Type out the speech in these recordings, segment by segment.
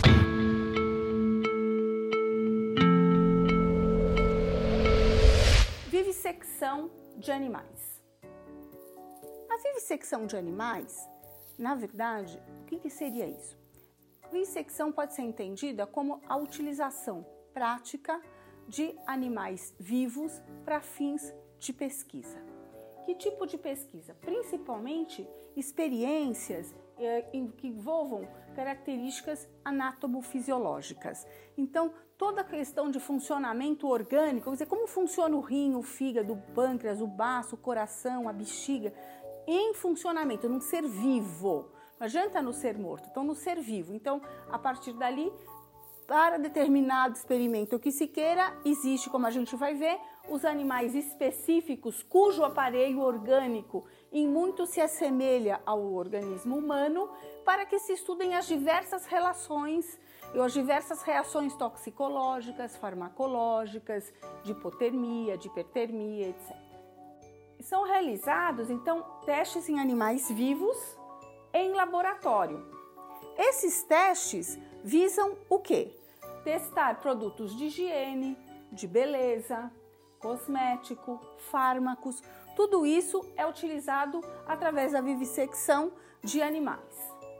Vivissecção de animais. A vivissecção de animais, na verdade, o que seria isso? Vivissecção pode ser entendida como a utilização prática de animais vivos para fins de pesquisa. Que tipo de pesquisa? Principalmente experiências que envolvam características anatomofisiológicas. Então, toda a questão de funcionamento orgânico, quer dizer, como funciona o rim, o fígado, o pâncreas, o baço, o coração, a bexiga, em funcionamento, num ser vivo. Não adianta no ser morto, então no ser vivo. Então, a partir dali, para determinado experimento que se queira, existe, como a gente vai ver, os animais específicos cujo aparelho orgânico em muito se assemelha ao organismo humano, para que se estudem as diversas relações e as diversas reações toxicológicas, farmacológicas, de hipotermia, de hipertermia, etc. São realizados, então, testes em animais vivos em laboratório. Esses testes visam o quê? Testar produtos de higiene, de beleza, cosmético, fármacos, tudo isso é utilizado através da vivissecção de animais.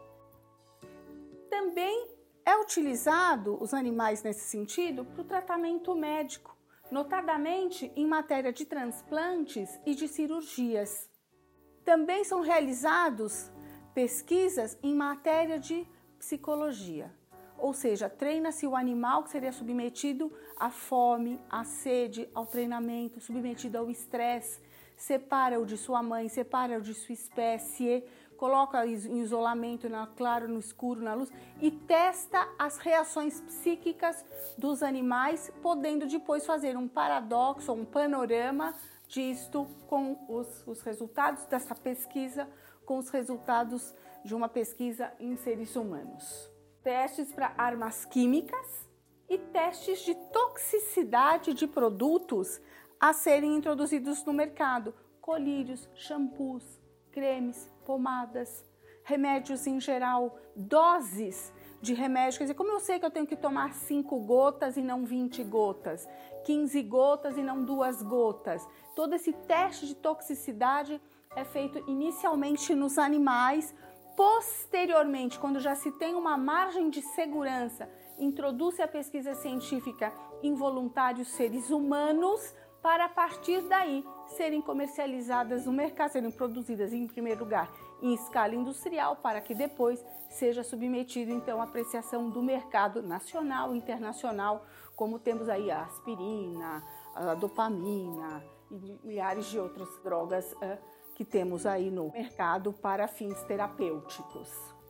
Também é utilizado os animais nesse sentido para o tratamento médico, notadamente em matéria de transplantes e de cirurgias. Também são realizados pesquisas em matéria de psicologia, ou seja, treina-se o animal que seria submetido à fome, à sede, ao treinamento, submetido ao estresse, separa-o de sua mãe, separa-o de sua espécie, coloca em isolamento, claro, no escuro, na luz, e testa as reações psíquicas dos animais, podendo depois fazer um paradoxo, um panorama disto com os resultados dessa pesquisa, com os resultados de uma pesquisa em seres humanos. Testes para armas químicas e testes de toxicidade de produtos a serem introduzidos no mercado, colírios, shampoos, cremes, pomadas, remédios em geral, doses de remédio, quer dizer, como eu sei que eu tenho que tomar 5 gotas e não 20 gotas, 15 gotas e não 2 gotas, todo esse teste de toxicidade é feito inicialmente nos animais. Posteriormente, quando já se tem uma margem de segurança, introduz-se a pesquisa científica em voluntários seres humanos para, a partir daí, serem comercializadas no mercado, serem produzidas, em primeiro lugar, em escala industrial, para que depois seja submetido, então, à apreciação do mercado nacional e internacional, como temos aí a aspirina, a dopamina e milhares de outras drogas que temos aí no mercado para fins terapêuticos.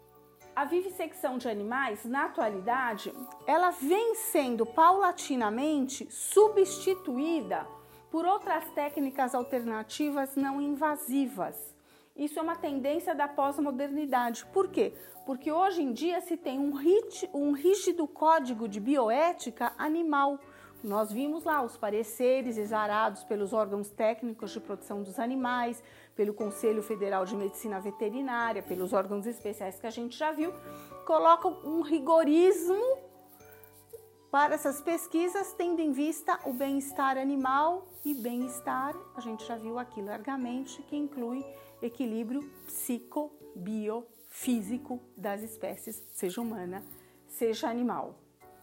A vivissecção de animais, na atualidade, ela vem sendo paulatinamente substituída por outras técnicas alternativas não invasivas. Isso é uma tendência da pós-modernidade. Por quê? Porque hoje em dia se tem um rígido código de bioética animal. Nós vimos lá os pareceres exarados pelos órgãos técnicos de proteção dos animais, pelo Conselho Federal de Medicina Veterinária, pelos órgãos especiais que a gente já viu, colocam um rigorismo para essas pesquisas, tendo em vista o bem-estar animal e bem-estar, a gente já viu aqui largamente, que inclui equilíbrio psico-biofísico das espécies, seja humana, seja animal.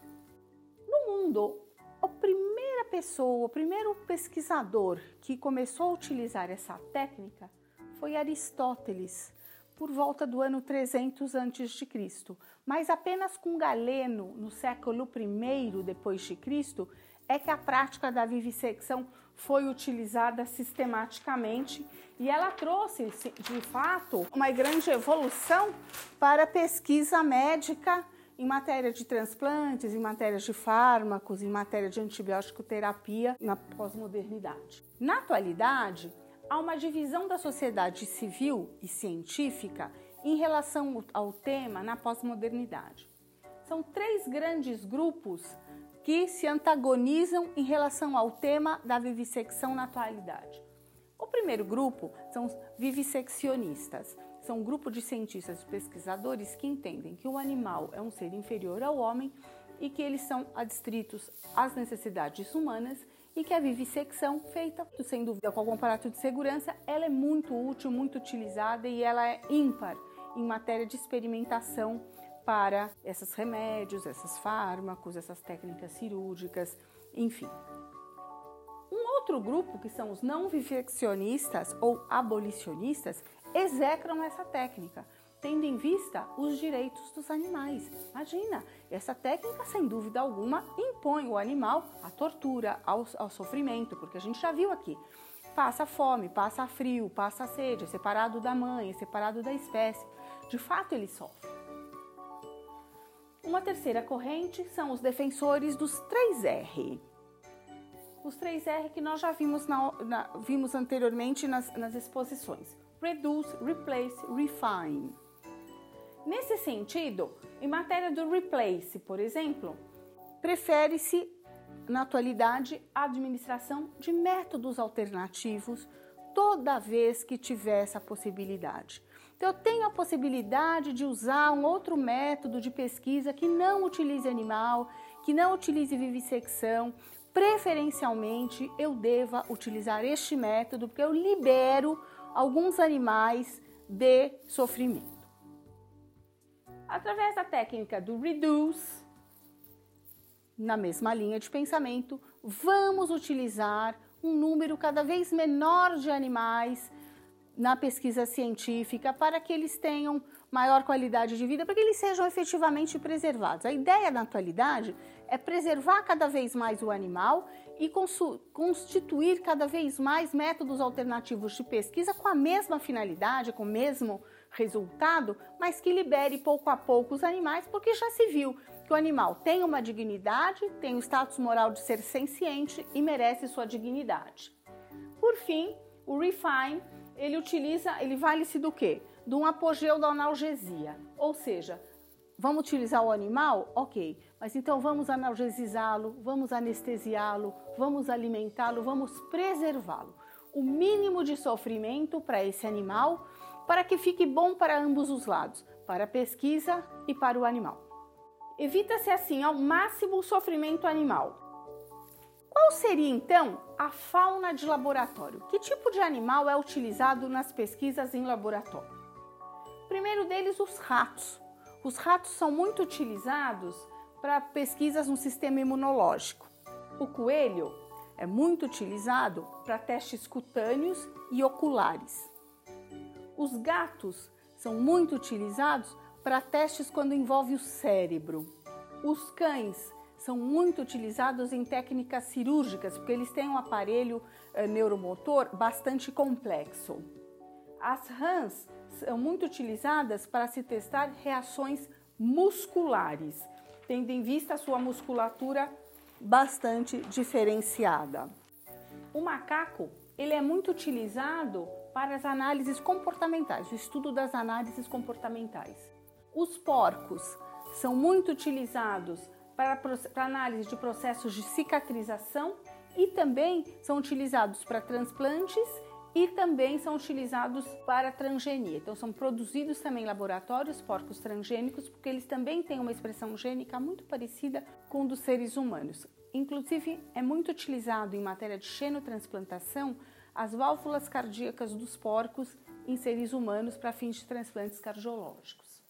No mundo, o primeiro pesquisador que começou a utilizar essa técnica foi Aristóteles, por volta do ano 300 a.C., mas apenas com Galeno, no século I depois de Cristo, é que a prática da vivissecção foi utilizada sistematicamente e ela trouxe, de fato, uma grande evolução para a pesquisa médica em matéria de transplantes, em matéria de fármacos, em matéria de antibiótico terapia na pós-modernidade. Na atualidade, há uma divisão da sociedade civil e científica em relação ao tema na pós-modernidade. São 3 grandes grupos que se antagonizam em relação ao tema da vivissecção na atualidade. O primeiro grupo são os vivisseccionistas. são um grupo de cientistas e pesquisadores que entendem que o animal é um ser inferior ao homem e que eles são adstritos às necessidades humanas e que a vivissecção feita, sem dúvida, com algum aparato de segurança, ela é muito útil, muito utilizada e ela é ímpar em matéria de experimentação para esses remédios, esses fármacos, essas técnicas cirúrgicas, enfim. Um outro grupo, que são os não vivisseccionistas ou abolicionistas, execram essa técnica, tendo em vista os direitos dos animais. Imagina, essa técnica, sem dúvida alguma, impõe o animal à tortura, ao sofrimento, porque a gente já viu aqui, passa fome, passa frio, passa sede, é separado da mãe, é separado da espécie. De fato, ele sofre. Uma terceira corrente são os defensores dos 3R. Os 3R que nós já vimos anteriormente nas exposições. Reduce, Replace, Refine. Nesse sentido, em matéria do replace, por exemplo, prefere-se, na atualidade, a administração de métodos alternativos toda vez que tiver essa possibilidade. Então, eu tenho a possibilidade de usar um outro método de pesquisa que não utilize animal, que não utilize vivissecção. Preferencialmente, eu deva utilizar este método, porque eu libero alguns animais de sofrimento. Através da técnica do reduce, na mesma linha de pensamento, vamos utilizar um número cada vez menor de animais na pesquisa científica para que eles tenham maior qualidade de vida, para que eles sejam efetivamente preservados. A ideia na atualidade é preservar cada vez mais o animal e constituir cada vez mais métodos alternativos de pesquisa com a mesma finalidade, com o mesmo resultado, mas que libere pouco a pouco os animais, porque já se viu que o animal tem uma dignidade, tem o status moral de ser senciente e merece sua dignidade. Por fim, o refine, ele vale-se do quê? De um apogeu da analgesia, ou seja, vamos utilizar o animal? Ok, mas então vamos analgesizá-lo, vamos anestesiá-lo, vamos alimentá-lo, vamos preservá-lo. O mínimo de sofrimento para esse animal, para que fique bom para ambos os lados, para a pesquisa e para o animal. Evita-se assim ao máximo o sofrimento animal. Qual seria então a fauna de laboratório? Que tipo de animal é utilizado nas pesquisas em laboratório? Primeiro deles, os ratos. Os ratos são muito utilizados para pesquisas no sistema imunológico. O coelho é muito utilizado para testes cutâneos e oculares. Os gatos são muito utilizados para testes quando envolve o cérebro. Os cães são muito utilizados em técnicas cirúrgicas, porque eles têm um aparelho neuromotor bastante complexo. As rãs são muito utilizadas para se testar reações musculares, tendo em vista a sua musculatura bastante diferenciada. O macaco, ele é muito utilizado para as análises comportamentais, o estudo das análises comportamentais. Os porcos são muito utilizados para análise de processos de cicatrização e também são utilizados para transplantes e também são utilizados para transgenia. Então, são produzidos também em laboratórios porcos transgênicos, porque eles também têm uma expressão gênica muito parecida com a dos seres humanos. Inclusive, é muito utilizado em matéria de xenotransplantação as válvulas cardíacas dos porcos em seres humanos para fins de transplantes cardiológicos.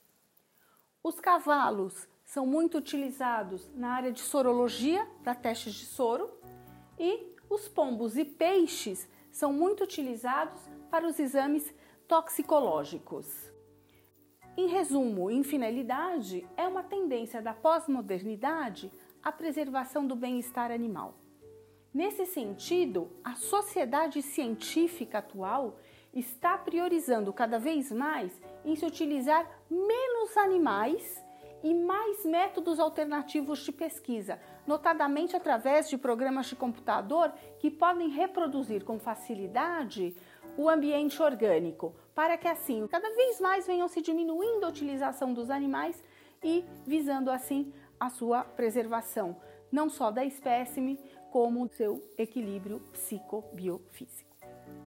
Os cavalos são muito utilizados na área de sorologia, para testes de soro, e os pombos e peixes são muito utilizados para os exames toxicológicos. Em resumo, em finalidade, é uma tendência da pós-modernidade a preservação do bem-estar animal. Nesse sentido, a sociedade científica atual está priorizando cada vez mais em se utilizar menos animais e mais métodos alternativos de pesquisa, notadamente através de programas de computador que podem reproduzir com facilidade o ambiente orgânico, para que assim cada vez mais venham se diminuindo a utilização dos animais e visando assim a sua preservação, não só da espécime, como do seu equilíbrio psicobiofísico.